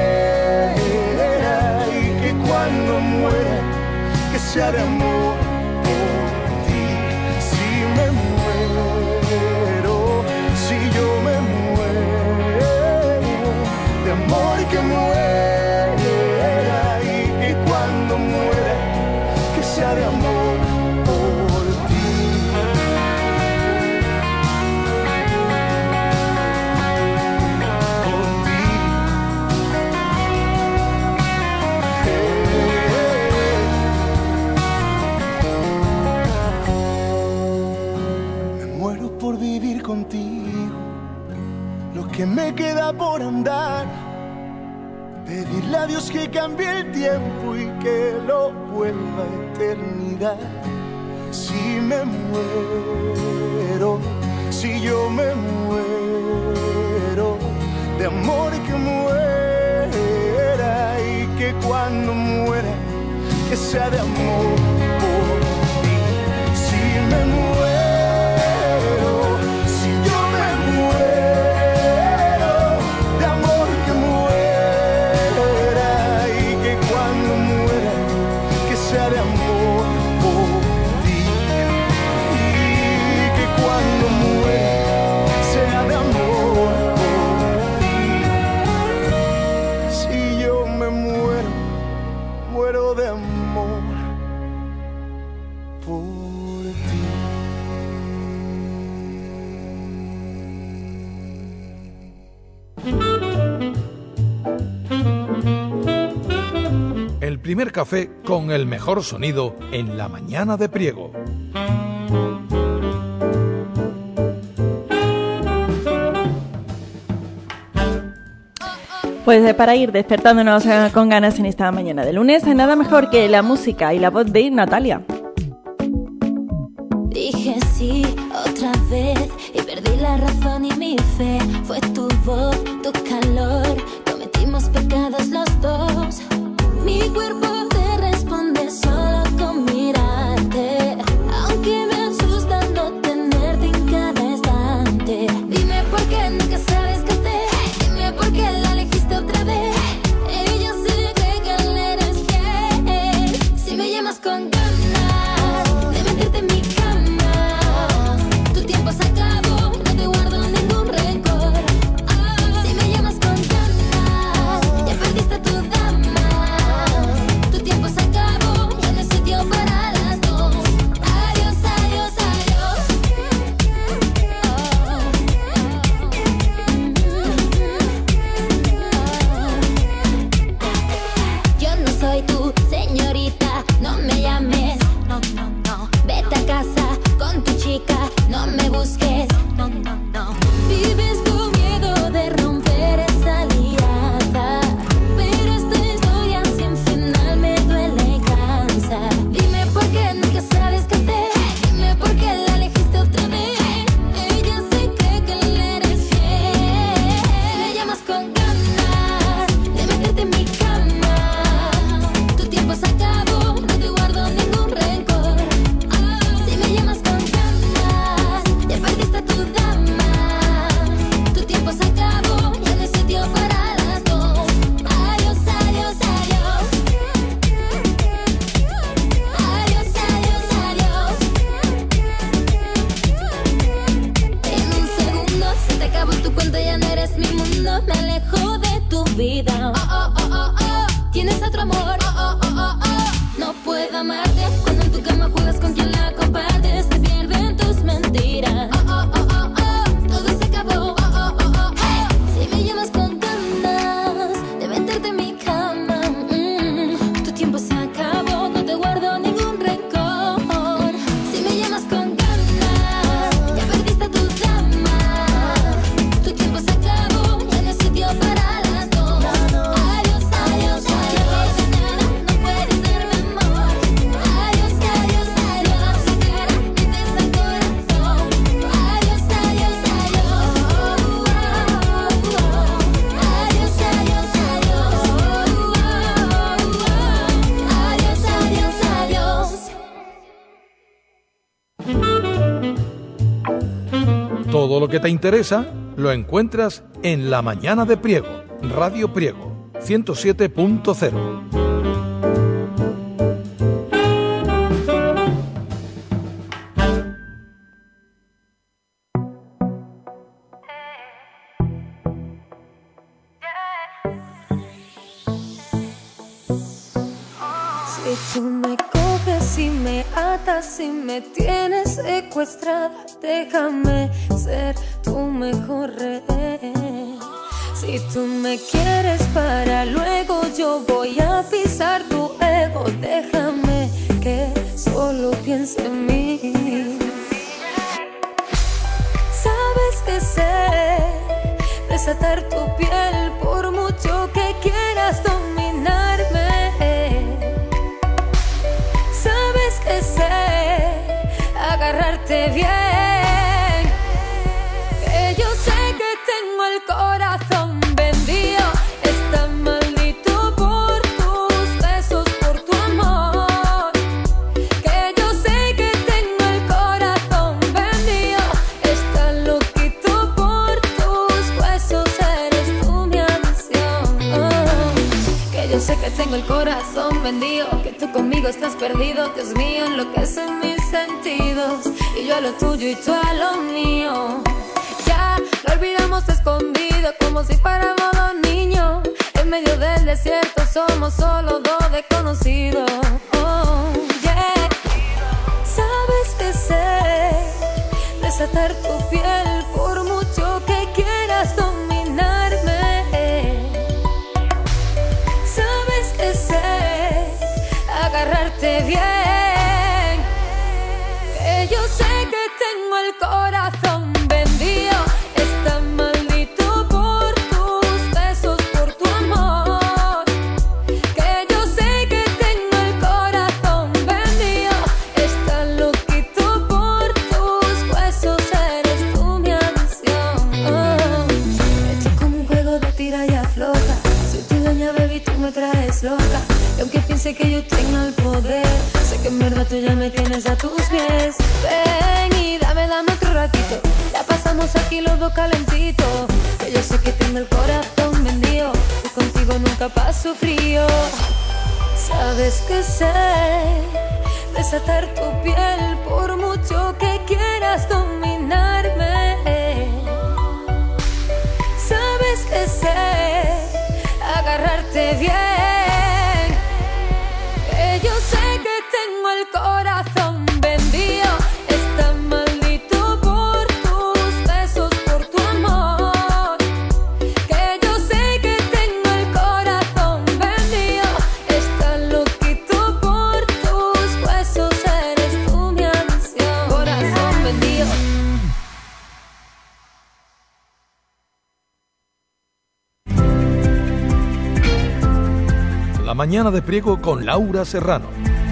muera y que cuando muera, que sea de amor por ti. Si me muero, si yo me muero, de amor que muera y que cuando muera, que sea de amor por ti. Por vivir contigo, lo que me queda por andar, pedirle a Dios que cambie el tiempo y que lo vuelva a eternidad. Si me muero, si yo me muero, de amor que muera, y que cuando muera, que sea de amor por ti. Si me muero, si yo me muero, de amor que muera, y que cuando muera, que sea de amor por ti. Y que cuando muera, sea de amor por ti. Si yo me muero, muero de amor por ti. El primer café con el mejor sonido en la mañana de Priego. Pues para ir despertándonos con ganas en esta mañana de lunes, nada mejor que la música y la voz de Natalia. Dije sí otra vez y perdí la razón y mi fe. Fue tu voz, tu calor, cometimos pecados los dos. Mi cuerpo te responde solo con mirarte, aunque me asusta no tenerte en cada instante. Dime por qué nunca sabes qué hacer, dime por qué la elegiste otra vez. Ella se cree que le eres fiel. Si me llamas con ganas de meterte en mi cama, tu tiempo se acabó, no te guardo ningún rencor. Oh, si me llamas con ganas, ya perdiste tu dama. Tu tiempo se acabó, ya no hay sitio para las dos. Adiós, adiós, adiós. Yo no soy tu señorita, no me llames. No, no, no. Vete a casa con tu chica, no me busques. No, no, no. Vives con miedo de romper esa alianza, pero esta historia sin final me duele y cansa. Dime por qué nunca sabes qué hacer, dime por qué la elegiste otra vez. Ella se cree que le eres fiel. Si me llamas con ganas de meterte en mi cama, tu tiempo se acabó, no te guardo ningún rencor. Oh, si me llamas con ganas, ya perdiste tu dama. Tu tiempo se acabó, ya no hay sitio para las dos. Adiós, adiós, adiós. Adiós, adiós, adiós. En un segundo se te acabó tu cuento, ya no eres mi mundo. Me alejo de tu vida. Oh, oh, oh, oh, oh. Tienes otro amor. Oh, oh, oh, oh, oh. No puedo amarte cuando en tu cama juegas con quien la compartes. Se pierden tus mentiras. Oh, oh, oh, oh, oh. Todo se acabó. Oh, oh, oh, oh, oh. Si me llamas con ganas de meterte en mi cama, mm, tu tiempo se acabó, no te guardo ningún rencor. Si me llamas con ganas, ya perdiste tu dama. Tu tiempo se acabó, ya no hay sitio para las dos. Adiós, adiós, adiós. No puedes darme amor. Adiós, adiós, adiós. Claramente es el corazón. Adiós, adiós, adiós. Adiós, adiós, adiós. Adiós, adiós, adiós. Todo lo que te interesa lo encuentras en La Mañana de Priego, Radio Priego, ciento siete punto cero. Si tú me coges y me atas y me tienes secuestrada, déjame ser tu mejor rehén. Si tú me quieres para luego, yo voy a pisar tu ego. Déjame que solo piense en mí. Sabes que sé desatar tu piel por mucho que quieras dominarme. Sabes agarrarte bien. Que yo sé que tengo el corazón vendido, está maldito por tus besos, por tu amor. Que yo sé que tengo el corazón vendido, está loquito por tus huesos, eres tú mi adicción. Oh. Que yo sé que tengo el corazón vendido, que tú conmigo estás perdido, Dios mío, enloquecen mis sentidos, y yo a lo tuyo y tú a lo mío. Ya lo olvidamos escondido, como si fuéramos dos niños. En medio del desierto somos solo dos desconocidos. Oh, yeah. Sabes que sé desatar tu piel por mucho que quieras dominarme. Sabes que sé agarrarte bien. Que yo sé que tengo el corazón vendido, está maldito por tus besos, por tu amor. Que yo sé que tengo el corazón vendido, está loquito por tus huesos, eres tú mi adicción. Oh. Esto es como un juego de tira y afloja, soy tu dueña, baby, tú me traes loca. Y aunque piense que yo tengo el poder, sé que en verdad tú ya me tienes a tus pies. Ven y dame, dame otro ratito, ya pasamos aquí los dos calentitos. Que yo sé que tengo el corazón vendido, y contigo nunca paso frío. Sabes que sé desatar tu piel por mucho que quieras dominarme. Sabes que sé agarrarte bien. Que yo sé que tengo el corazón vendido, está maldito por tus besos, por tu amor. Que yo sé que tengo el corazón vendido, está loquito por tus huesos, eres tú mi adicción. Corazón vendido. La mañana de Priego con Laura Serrano.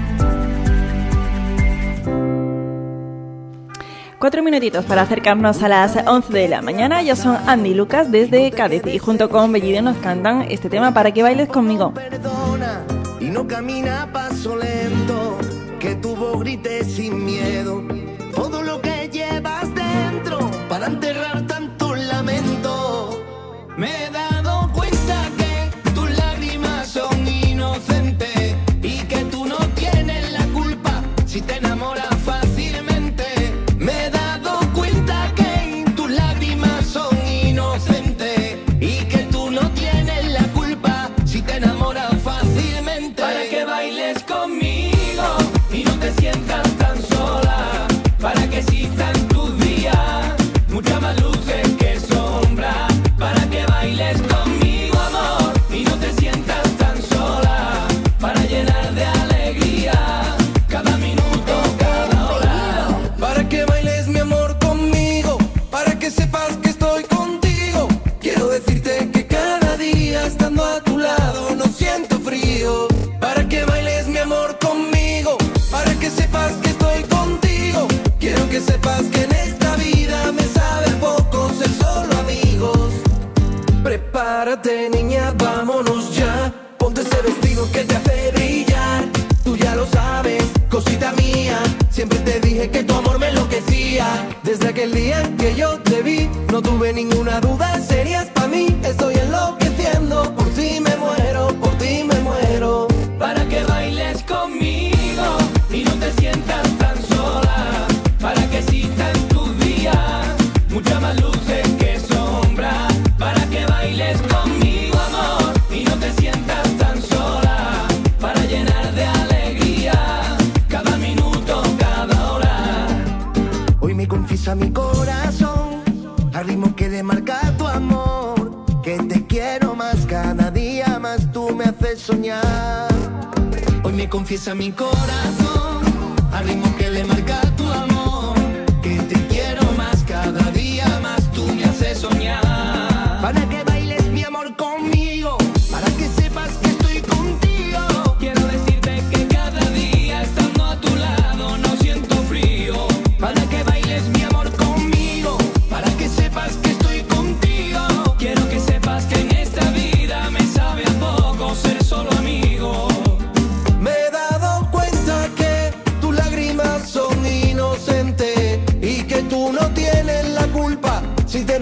Cuatro minutitos para acercarnos a las once de la mañana. Ellos son Andy y Lucas desde Cádiz y junto con Bellido nos cantan este tema Para que bailes conmigo. Perdona y no camina a paso lento, que tu voz grite sin miedo todo lo que llevas dentro para enterrar tanto lamento. Me he dado cuenta que tus lágrimas son inocentes y que tú no tienes la culpa si te enamoras fácilmente. Me he dado cuenta que tus lágrimas son inocentes y que tú no tienes la culpa si te enamoras fácilmente. Para que bailes conmigo y no te sientas tan sola, para que existan tus días muchas más luces que sombras. Para que bailes conmigo, amor, y no te sientas tan sola, para llenar de alegría cada minuto, cada hora. Para que bailes, mi amor, conmigo, para que sepas que estoy contigo. Quiero decirte que cada día estando a tu lado no siento frío. Para que bailes, mi amor, conmigo, para que sepas que estoy contigo. Quiero que sepas que en esta vida me sabe poco ser solo amigos. Prepárate, niña, vámonos ya. Ponte ese vestido que te hace brillar. Tú ya lo sabes, cosita mía. Siempre te dije que tu amor me enloquecía. Desde aquel día en que yo te vi, no tuve ninguna duda, serías pa' mí. Estoy enloqueciendo, por ti me muero, por ti me muero. Para que bailes conmigo y no te sientas tan sola, para que existan tus días muchas más luces que sombras. Para que bailes conmigo, amor, y no te sientas tan sola, para llenar de alegría cada minuto, cada hora. Hoy me confiesa mi corazón al ritmo que le marca tu amor, que te quiero más, cada día más tú me haces soñar. Hoy me confiesa mi corazón al ritmo que le marca tu amor, que te quiero más, cada día más tú me haces soñar. Para que bailes, mi amor, conmigo, para que sepas que estoy contigo. Quiero decirte que cada día estando a tu lado no siento frío. Para que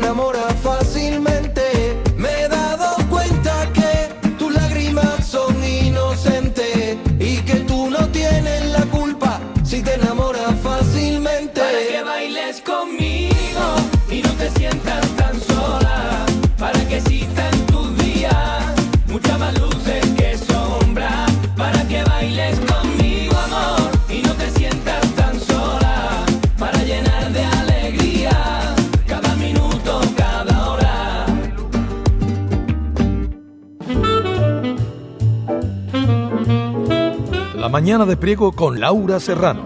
enamora fácilmente. Me he dado cuenta que tus lágrimas son inocentes y que tú no tienes la culpa si te enamoras fácilmente. Para que bailes conmigo y no te sientas tan sola, para que exista en tus días muchas más luces que sombra, para que bailes conmigo, amor, y no te sientas tan sola, para llenar de alegría cada minuto, cada hora. La mañana de Priego con Laura Serrano.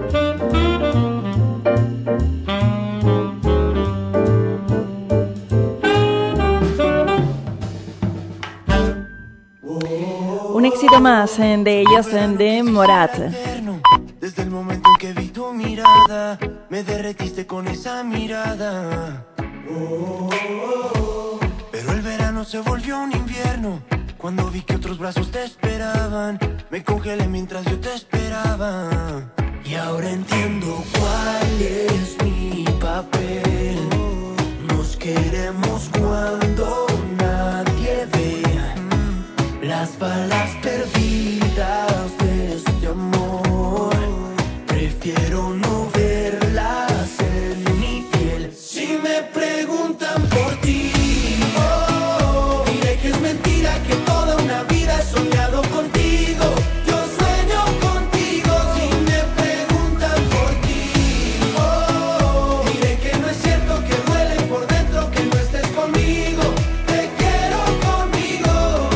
Un éxito más en de ellos en de Morat. Desde el momento en que vi tu mirada, me derretiste con esa mirada. Oh, oh, oh. Pero el verano se volvió un invierno. Cuando vi que otros brazos te esperaban, me congelé mientras yo te esperaba. Y ahora entiendo cuál es mi papel. Nos queremos cuando nadie ve. Las balas perdidas de este amor, prefiero no verlas en mi piel. Si me preguntan por ti, oh, diré que es mentira, que toda una vida he soñado contigo. Yo sueño contigo. Si me preguntan por ti, oh, diré que no es cierto, que duele por dentro que no estés conmigo. Te quiero conmigo.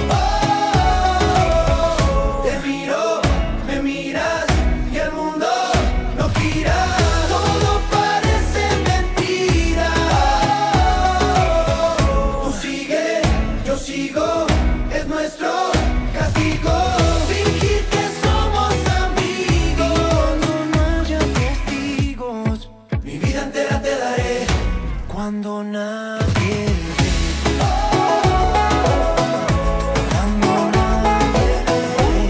Oh, te miro, me miras y el mundo no gira. Todo parece mentira. Tú sigue, yo sigo, es nuestro castigo. Fingir que somos amigos, no haya testigos. Mi vida entera te daré cuando nadie ve. Cuando nadie ve.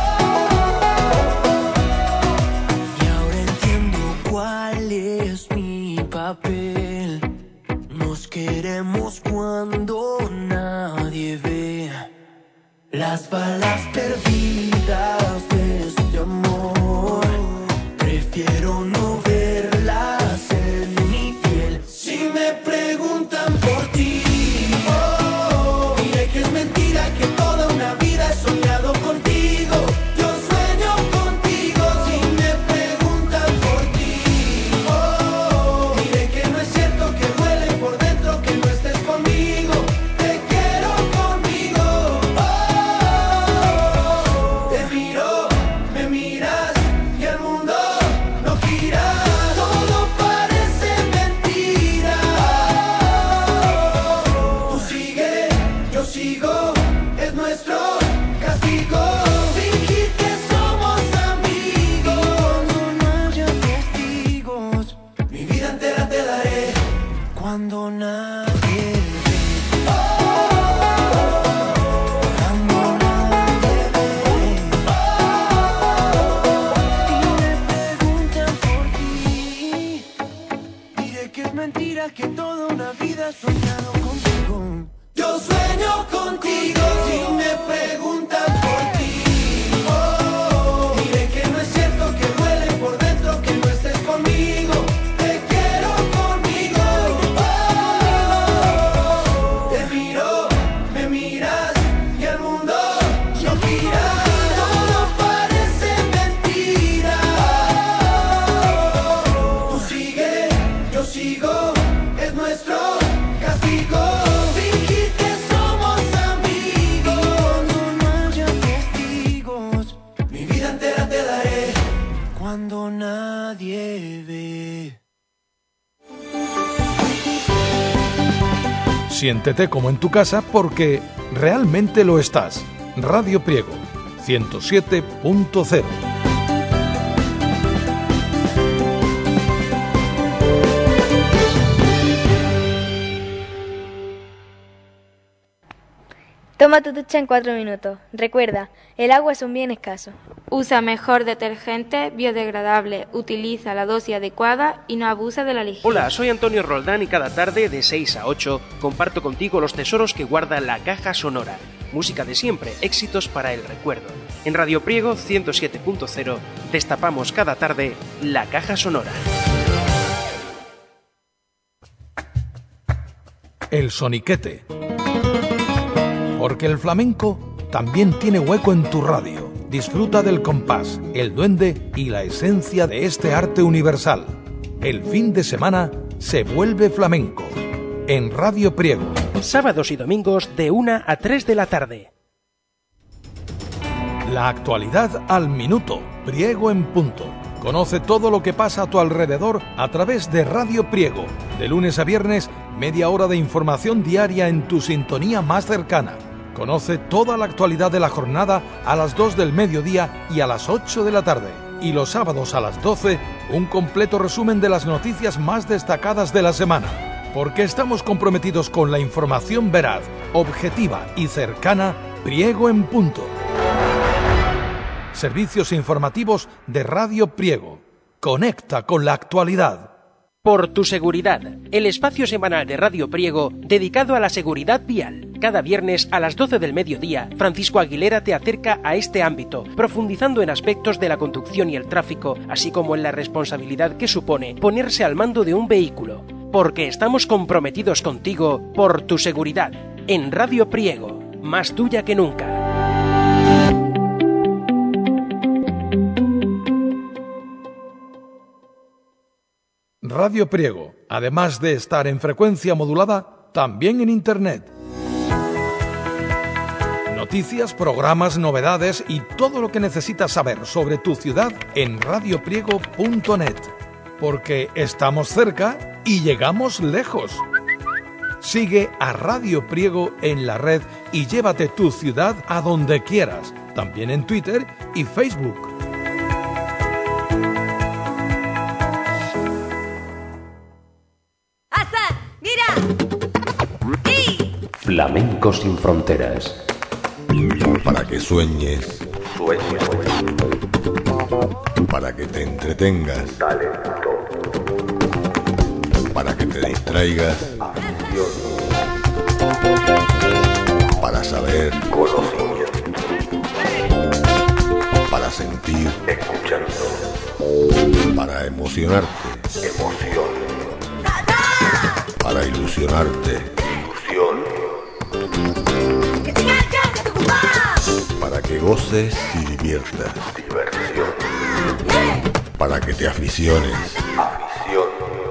Y ahora entiendo cuál es mi papel. Nos queremos cuando nadie ve. Las balas perdidas de este amor, prefiero no verlas en mi piel. Si me preguntan por ti, oh, diré que es mentira, que toda una vida he soñado contigo. Yo sueño contigo. Si me preguntan por ti, oh, diré que no es cierto, que duele por dentro que no estés conmigo. Te quiero conmigo. Oh, te miro, me miras y el mundo no gira. Todo parece mentira. Tú sigue, yo sigo, es nuestro castigo. Fingir que somos amigos, no haya testigos. Mi vida entera te daré cuando nadie ve. Cuando nadie ve. Y me preguntan por ti, diré que es mentira, que toda una vida he soñado contigo. Yo sueño contigo. Si me preguntan por ti, oh, diré que no es cierto, que duele por dentro que no estés conmigo. Te quiero conmigo. Oh, te miro, me miras y el mundo no gira. Todo parece mentira. Tú sigue, yo sigo, es nuestro castigo. Fingir que somos amigos, no haya testigos. Mi vida entera te daré cuando nadie ve. Siéntete como en tu casa porque realmente lo estás. Radio Priego, ciento siete punto cero. Toma tu ducha en cuatro minutos. Recuerda, el agua es un bien escaso. Usa mejor detergente biodegradable, utiliza la dosis adecuada y no abusa de la lixiviación. Hola, soy Antonio Roldán y cada tarde de seis a ocho comparto contigo los tesoros que guarda la caja sonora. Música de siempre, éxitos para el recuerdo. En Radio Priego ciento siete punto cero destapamos cada tarde la caja sonora. El soniquete. Porque el flamenco también tiene hueco en tu radio. Disfruta del compás, el duende y la esencia de este arte universal. El fin de semana se vuelve flamenco. En Radio Priego. Sábados y domingos de una a tres de la tarde. La actualidad al minuto. Priego en punto. Conoce todo lo que pasa a tu alrededor a través de Radio Priego. De lunes a viernes, media hora de información diaria en tu sintonía más cercana. Conoce toda la actualidad de la jornada a las dos del mediodía y a las ocho de la tarde. Y los sábados a las doce, un completo resumen de las noticias más destacadas de la semana. Porque estamos comprometidos con la información veraz, objetiva y cercana. Priego en punto. Servicios informativos de Radio Priego. Conecta con la actualidad. Por tu seguridad, el espacio semanal de Radio Priego dedicado a la seguridad vial. Cada viernes a las doce del mediodía, Francisco Aguilera te acerca a este ámbito, profundizando en aspectos de la conducción y el tráfico, así como en la responsabilidad que supone ponerse al mando de un vehículo. Porque estamos comprometidos contigo por tu seguridad. En Radio Priego, más tuya que nunca. Radio Priego, además de estar en frecuencia modulada, también en Internet. Noticias, programas, novedades y todo lo que necesitas saber sobre tu ciudad en radio priego punto net. Porque estamos cerca y llegamos lejos. Sigue a Radio Priego en la red y llévate tu ciudad a donde quieras, también en Twitter y Facebook. Flamenco sin fronteras. Para que sueñes. Sueños. Para que te entretengas. Talento. Para que te distraigas. Acción. Para saber. Conocimiento. Para sentir. Escuchando. Para emocionarte. Emoción. Para ilusionarte. Ilusión. Para que goces y diviertas. Diversión. Para que te aficiones. Afición.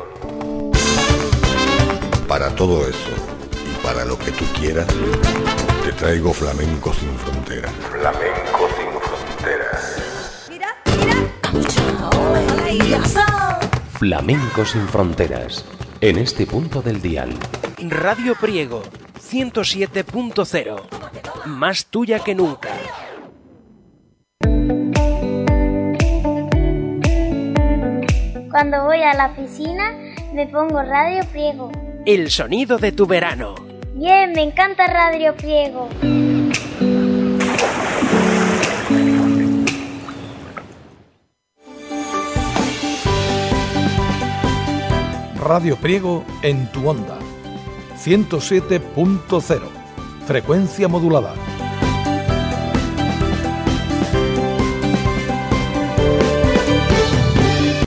Para todo eso y para lo que tú quieras, te traigo Flamenco sin fronteras. Flamenco sin fronteras. Mira, mira. Flamenco sin fronteras. En este punto del dial. Radio Priego ciento siete punto cero. Más tuya que nunca. Cuando voy a la piscina, me pongo Radio Priego. El sonido de tu verano. Bien, me encanta Radio Priego. Radio Priego en tu onda. ciento siete punto cero. Frecuencia modulada.